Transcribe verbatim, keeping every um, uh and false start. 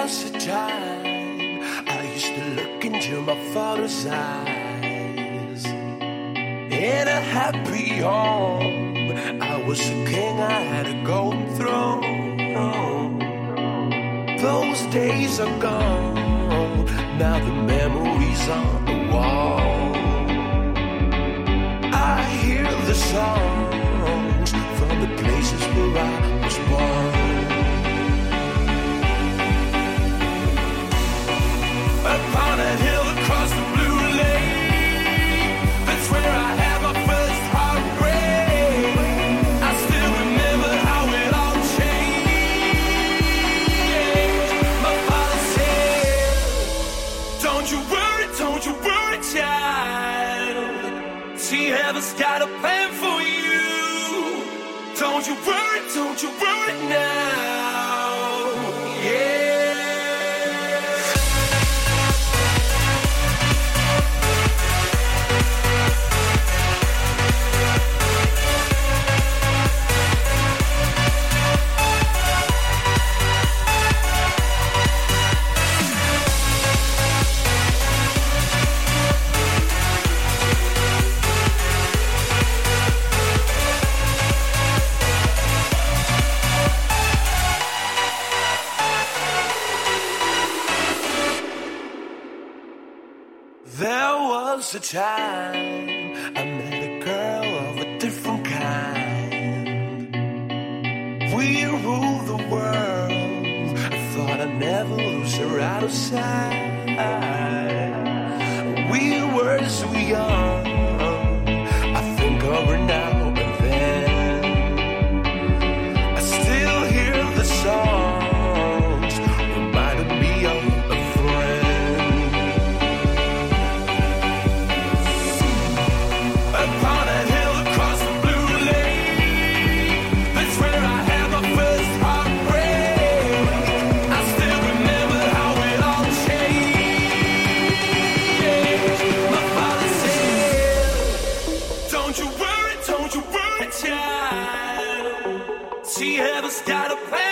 was a time I used to look into my father's eyes. In a happy home, I was a king, I had a golden throne. Those days are gone, now the memories on the wall. I hear the songs from the places where I was born. Upon a hill across the blue lake, that's where I had my first heartbreak. I still remember how it all changed. My father said, don't you worry, don't you worry, child. See, heaven's got a plan for you. Don't you worry, don't you worry now. Yeah. A time I met a girl of a different kind. We ruled the world. I thought I'd never lose her out of sight. We were so young. I think of her now and then. I still hear the songs reminding me of a friend. Upon a hill across the blue lake, that's where I had my first heartbreak. I still remember how it all changed. My father said, don't you worry, don't you worry, child. See, heaven's got a plan.